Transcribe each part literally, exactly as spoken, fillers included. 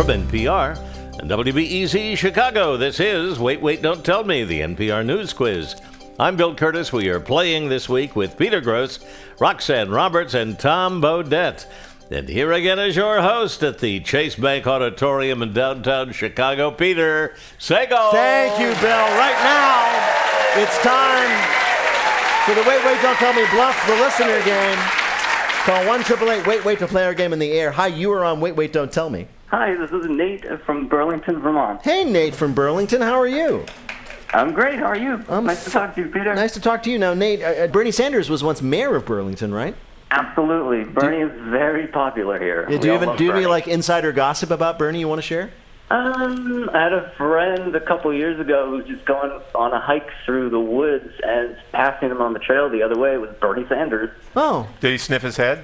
From N P R and W B E Z Chicago, this is Wait, Wait, Don't Tell Me, the N P R News Quiz. I'm Bill Curtis. We are playing this week with Peter Gross, Roxanne Roberts, and Tom Bodett. And here again is your host at the Chase Bank Auditorium in downtown Chicago, Peter Sagal. Thank you, Bill. Right now, it's time for the Wait, Wait, Don't Tell Me Bluff the Listener game. Call one eight eight eight, wait, wait to play our game in the air. Hi, you are on Wait, Wait, Don't Tell Me. Hi, this is Nate from Burlington, Vermont. Hey, Nate from Burlington. How are you? I'm great. How are you? I'm nice to talk to you, Peter. Nice to talk to you. Now, Nate, uh, Bernie Sanders was once mayor of Burlington, right? Absolutely. Bernie do, is very popular here. Yeah, do you, even, do you have any like insider gossip about Bernie you want to share? Um, I had a friend a couple years ago who was just going on a hike through the woods, and passing him on the trail the other way was Bernie Sanders. Oh. Did he sniff his head?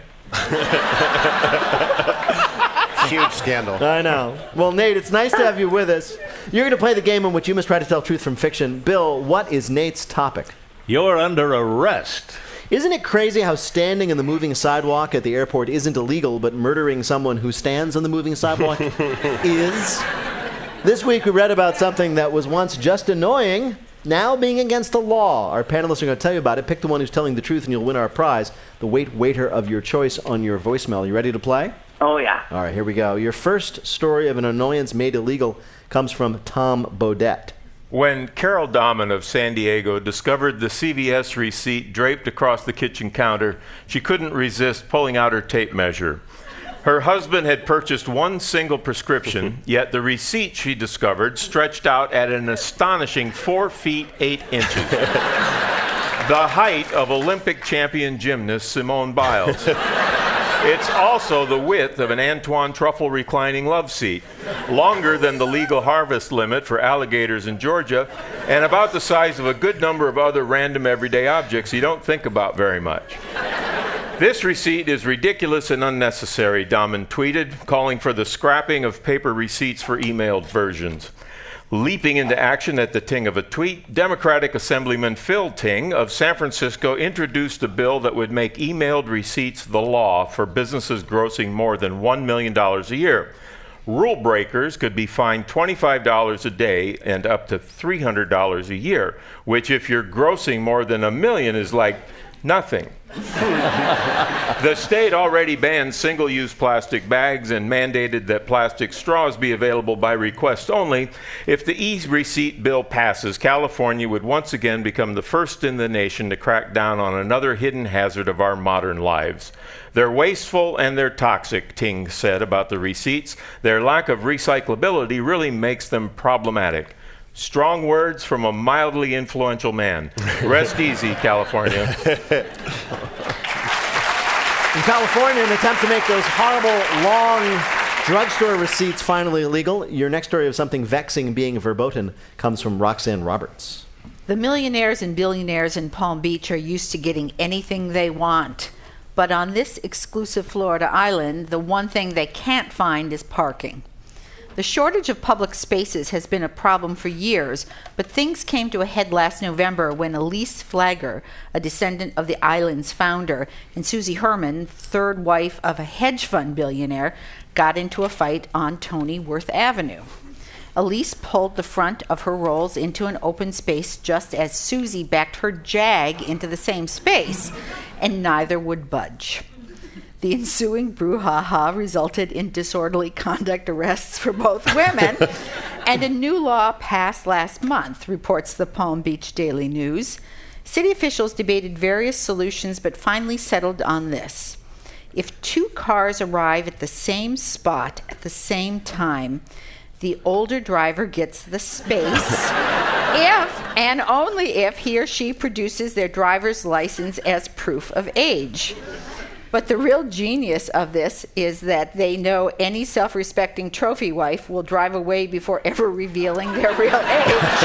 Huge scandal. I know. Well, Nate, it's nice to have you with us. You're going to play the game in which you must try to tell truth from fiction. Bill, what is Nate's topic? You're under arrest. Isn't it crazy how standing on the moving sidewalk at the airport isn't illegal, but murdering someone who stands on the moving sidewalk is? This week we read about something that was once just annoying, now being against the law. Our panelists are going to tell you about it. Pick the one who's telling the truth and you'll win our prize, the Wait Waiter of your choice on your voicemail. You ready to play? Oh, yeah. All right, here we go. Your first story of an annoyance made illegal comes from Tom Bodett. When Carol Dahman of San Diego discovered the C V S receipt draped across the kitchen counter, she couldn't resist pulling out her tape measure. Her husband had purchased one single prescription, yet the receipt, she discovered, stretched out at an astonishing four feet eight inches. The height of Olympic champion gymnast Simone Biles. It's also the width of an Antoine Truffle reclining love seat, longer than the legal harvest limit for alligators in Georgia, and about the size of a good number of other random everyday objects you don't think about very much. This receipt is ridiculous and unnecessary, Dahman tweeted, calling for the scrapping of paper receipts for emailed versions. Leaping into action at the ting of a tweet, Democratic Assemblyman Phil Ting of San Francisco introduced a bill that would make emailed receipts the law for businesses grossing more than one million dollars a year. Rule breakers could be fined twenty-five dollars a day and up to three hundred dollars a year, which if you're grossing more than a million is like nothing. The state already banned single-use plastic bags and mandated that plastic straws be available by request only. If the e-receipt bill passes, California would once again become the first in the nation to crack down on another hidden hazard of our modern lives. They're wasteful and they're toxic, Ting said about the receipts. Their lack of recyclability really makes them problematic. Strong words from a mildly influential man. Rest easy, California. In California, an attempt to make those horrible, long drugstore receipts finally illegal. Your next story of something vexing being verboten comes from Roxanne Roberts. The millionaires and billionaires in Palm Beach are used to getting anything they want. But on this exclusive Florida island, the one thing they can't find is parking. The shortage of public spaces has been a problem for years, but things came to a head last November when Elise Flagger, a descendant of the island's founder, and Susie Herman, third wife of a hedge fund billionaire, got into a fight on Tony Worth Avenue. Elise pulled the front of her Rolls into an open space just as Susie backed her Jag into the same space, and neither would budge. The ensuing brouhaha resulted in disorderly conduct arrests for both women, and a new law passed last month, reports the Palm Beach Daily News. City officials debated various solutions but finally settled on this. If two cars arrive at the same spot at the same time, the older driver gets the space if and only if he or she produces their driver's license as proof of age. But the real genius of this is that they know any self-respecting trophy wife will drive away before ever revealing their real age.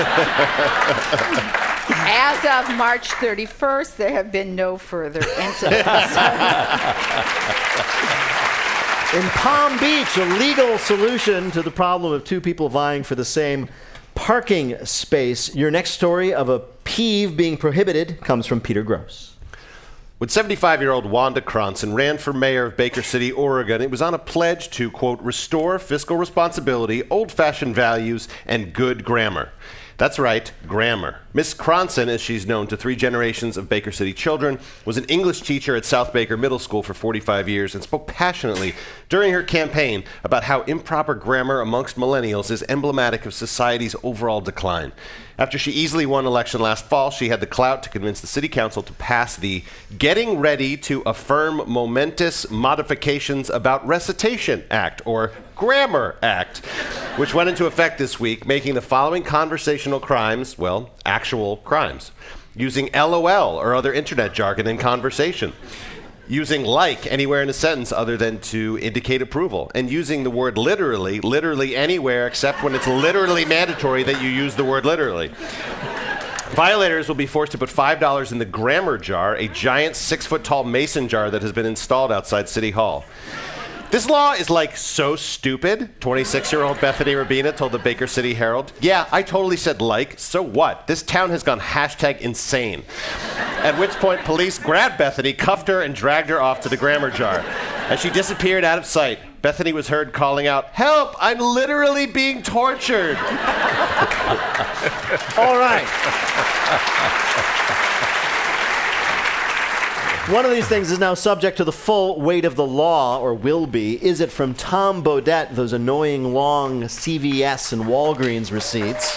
As of March thirty-first, there have been no further incidents. In Palm Beach, a legal solution to the problem of two people vying for the same parking space. Your next story of a peeve being prohibited comes from Peter Gross. When seventy-five-year-old Wanda Cronson ran for mayor of Baker City, Oregon, it was on a pledge to, quote, restore fiscal responsibility, old-fashioned values, and good grammar. That's right, grammar. Miss Cronson, as she's known to three generations of Baker City children, was an English teacher at South Baker Middle School for forty-five years and spoke passionately during her campaign about how improper grammar amongst millennials is emblematic of society's overall decline. After she easily won election last fall, she had the clout to convince the city council to pass the Getting Ready to Affirm Momentous Modifications About Recitation Act, or Grammar Act, which went into effect this week, making the following conversational crimes, well, actual crimes. Using LOL or other internet jargon in conversation. Using like anywhere in a sentence other than to indicate approval. And using the word literally, literally anywhere except when it's literally mandatory that you use the word literally. Violators will be forced to put five dollars in the grammar jar, a giant six-foot-tall mason jar that has been installed outside City Hall. This law is like so stupid, twenty-six-year-old Bethany Rabina told the Baker City Herald. Yeah, I totally said like, so what? This town has gone hashtag insane. At which point police grabbed Bethany, cuffed her, and dragged her off to the grammar jar. As she disappeared out of sight, Bethany was heard calling out, "Help, I'm literally being tortured." All right. One of these things is now subject to the full weight of the law, or will be. Is it from Tom Bodette, those annoying long C V S and Walgreens receipts?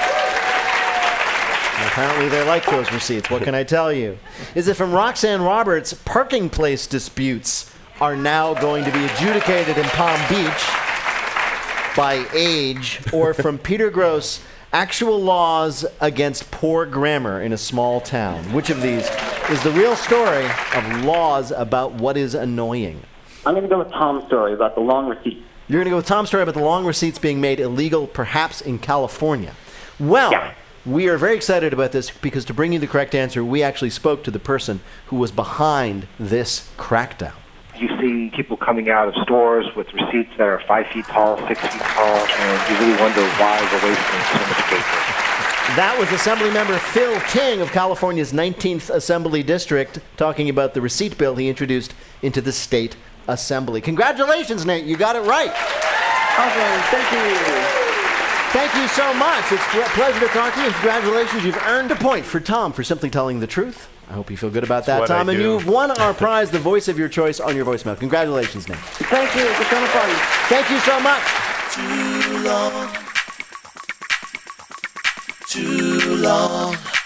And apparently they like those receipts. What can I tell you? Is it from Roxanne Roberts? Parking place disputes are now going to be adjudicated in Palm Beach by age. Or from Peter Gross, actual laws against poor grammar in a small town. Which of these is the real story of laws about what is annoying? I'm going to go with Tom's story about the long receipt. You're going to go with Tom's story about the long receipts being made illegal, perhaps in California. Well, Yeah. we are very excited about this because to bring you the correct answer, we actually spoke to the person who was behind this crackdown. You see people coming out of stores with receipts that are five feet tall, six feet tall, and you really wonder why we're wasting so much paper. That was Assemblymember Phil King of California's nineteenth Assembly District talking about the receipt bill he introduced into the state assembly. Congratulations, Nate. You got it right. Awesome. Thank you. Thank you so much. It's a pleasure to talk to you. And congratulations. You've earned a point for Tom for simply telling the truth. I hope you feel good about that, That's what Tom. I And do. you've won our prize, the voice of your choice, on your voicemail. Congratulations, Nate. Thank you. It's kind of fun. Thank you so much. Too long, too long.